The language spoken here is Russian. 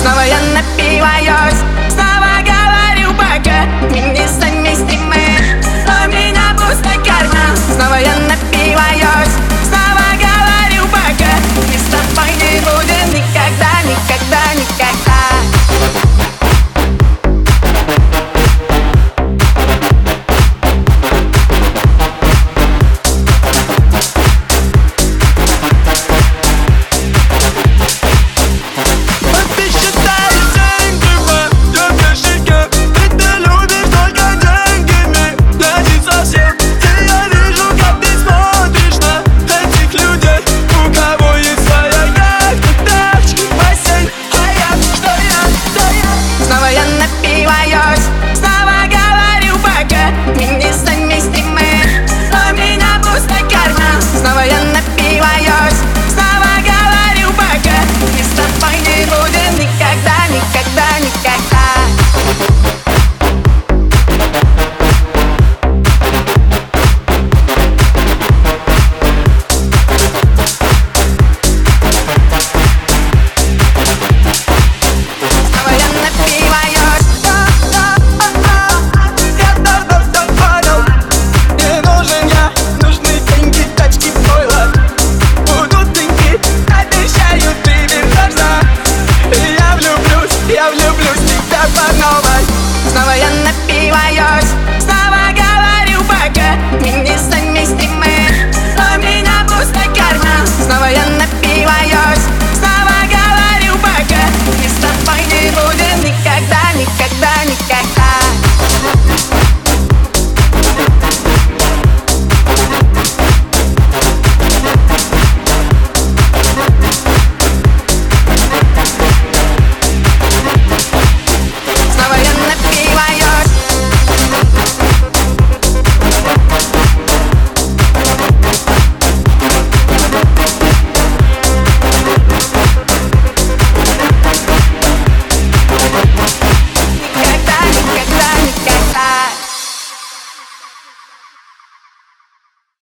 Снова я напиваюсь, снова говорю пока. Мы несовместимы, но у меня пустой карман. Снова я напиваюсь, снова говорю пока. Мы с тобой не будем никогда, никогда, никогда. Снова я напиваюсь, снова говорю пока. Мы несовместимы, но у меня пустой карман. Снова я напиваюсь, снова говорю пока. Мы с тобой не будем никогда, никогда, никогда.